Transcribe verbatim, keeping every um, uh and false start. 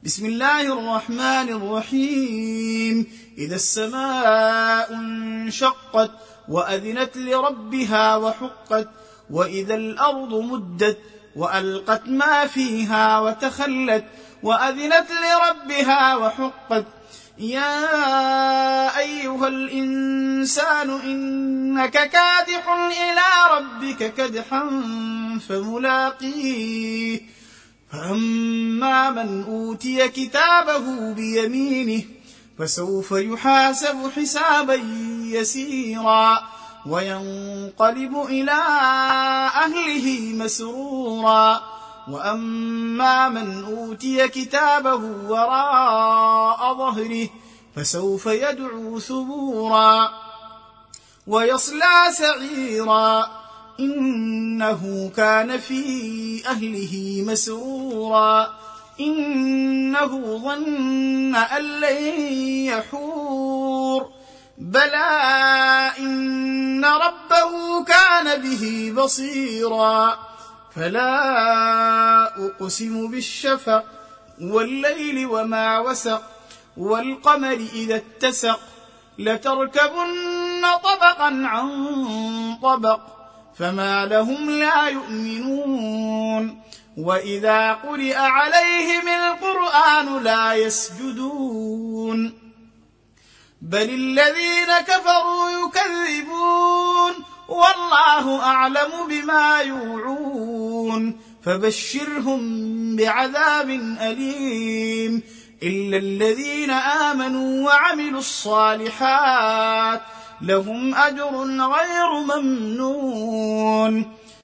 بسم الله الرحمن الرحيم إذا السماء انشقت وأذنت لربها وحقت وإذا الأرض مدت وألقت ما فيها وتخلت وأذنت لربها وحقت يا أيها الإنسان إنك كادح إلى ربك كدحا فملاقيه فأما من أوتي كتابه بيمينه فسوف يحاسب حسابا يسيرا وينقلب إلى أهله مسرورا وأما من أوتي كتابه وراء ظهره فسوف يدعو ثبورا ويصلى سعيرا إنه كان في أهله مسرورا إنه ظن أن لن يحور بلى إن ربه كان به بصيرا فلا أقسم بالشفق والليل وما وسق والقمر إذا اتسق لتركبن طبقا عن طبق فما لهم لا يؤمنون وإذا قرئ عليهم القرآن لا يسجدون بل الذين كفروا يكذبون والله أعلم بما يوعون فبشرهم بعذاب أليم إلا الذين آمنوا وعملوا الصالحات لهم أجر غير ممنون